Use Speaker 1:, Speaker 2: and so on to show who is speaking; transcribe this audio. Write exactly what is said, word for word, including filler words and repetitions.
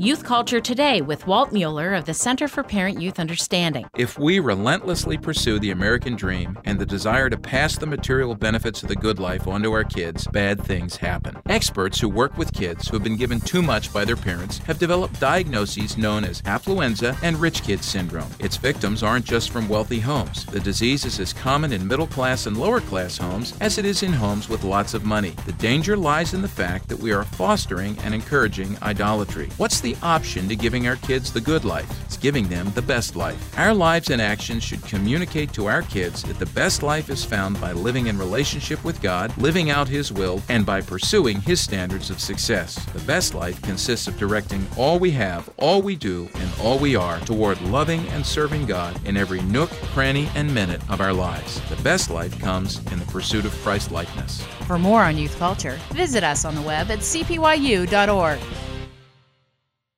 Speaker 1: Youth Culture Today with Walt Mueller of the Center for Parent-Youth Understanding.
Speaker 2: If we relentlessly pursue the American dream and the desire to pass the material benefits of the good life onto our kids, bad things happen. Experts who work with kids who have been given too much by their parents have developed diagnoses known as affluenza and rich kid syndrome. Its victims aren't just from wealthy homes. The disease is as common in middle-class and lower-class homes as it is in homes with lots of money. The danger lies in the fact that we are fostering and encouraging idolatry. What's the option to giving our kids the good life? It's giving them the best life. Our lives and actions should communicate to our kids that the best life is found by living in relationship with God, living out His will, and by pursuing His standards of success. The best life consists of directing all we have, all we do, and all we are toward loving and serving God in every nook, cranny, and minute of our lives. The best life comes in the pursuit of Christ-likeness.
Speaker 1: For more on youth culture, visit us on the web at c p y u dot org.